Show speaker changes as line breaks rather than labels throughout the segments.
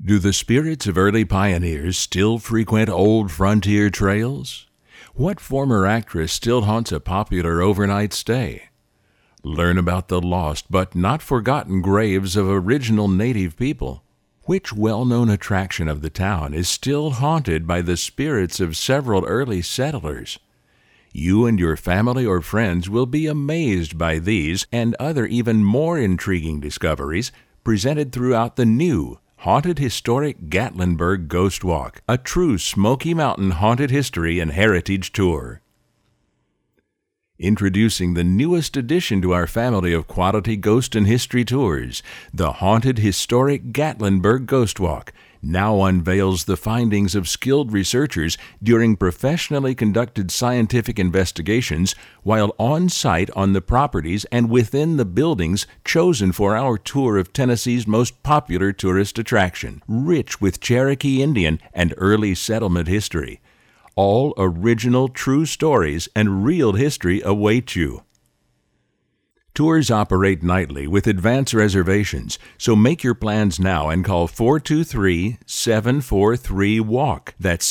Do the spirits of early pioneers still frequent old frontier trails? What former actress still haunts a popular overnight stay? Learn about the lost but not forgotten graves of original native people. Which well-known attraction of the town is still haunted by the spirits of several early settlers? You and your family or friends will be amazed by these and other even more intriguing discoveries presented throughout the new Haunted Historic Gatlinburg Ghost Walk, a true Smoky Mountain haunted history and heritage tour. Introducing the newest addition to our family of quality ghost and history tours, the Haunted Historic Gatlinburg Ghost Walk now unveils the findings of skilled researchers during professionally conducted scientific investigations while on site on the properties and within the buildings chosen for our tour of Tennessee's most popular tourist attraction, rich with Cherokee Indian and early settlement history. All original true stories and real history await you. Tours operate nightly with advance reservations, so make your plans now and call 423-743-WALK. That's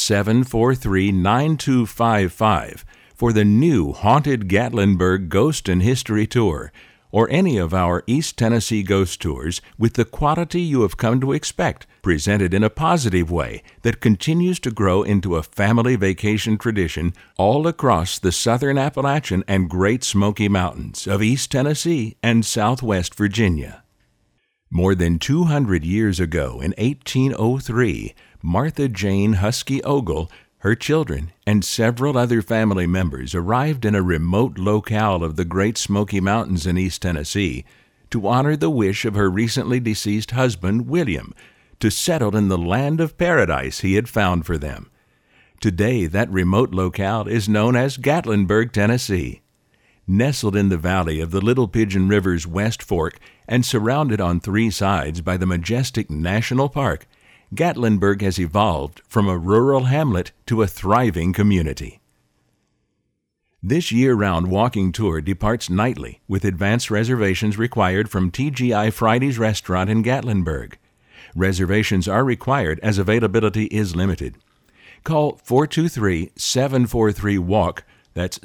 743-9255 for the new Haunted Gatlinburg Ghost and History Tour, or any of our East Tennessee ghost tours with the quality you have come to expect, presented in a positive way that continues to grow into a family vacation tradition all across the southern Appalachian and Great Smoky Mountains of East Tennessee and Southwest Virginia. More than 200 years ago, in 1803, Martha Jane Husky Ogle, her children, and several other family members arrived in a remote locale of the Great Smoky Mountains in East Tennessee to honor the wish of her recently deceased husband, William, to settle in the land of paradise he had found for them. Today, that remote locale is known as Gatlinburg, Tennessee. Nestled in the valley of the Little Pigeon River's West Fork and surrounded on three sides by the majestic National Park, Gatlinburg has evolved from a rural hamlet to a thriving community. This year-round walking tour departs nightly with advance reservations required from TGI Friday's restaurant in Gatlinburg. Reservations are required as availability is limited. Call 423-743-WALK, that's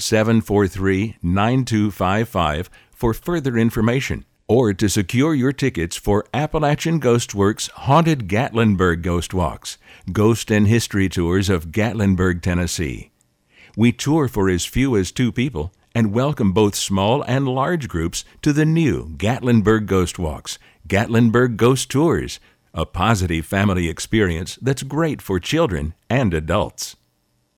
743-9255, for further information, or to secure your tickets for Appalachian Ghost Works Haunted Gatlinburg Ghost Walks, Ghost and History Tours of Gatlinburg, Tennessee. We tour for as few as 2 people and welcome both small and large groups to the new Gatlinburg Ghost Walks, Gatlinburg Ghost Tours, a positive family experience that's great for children and adults.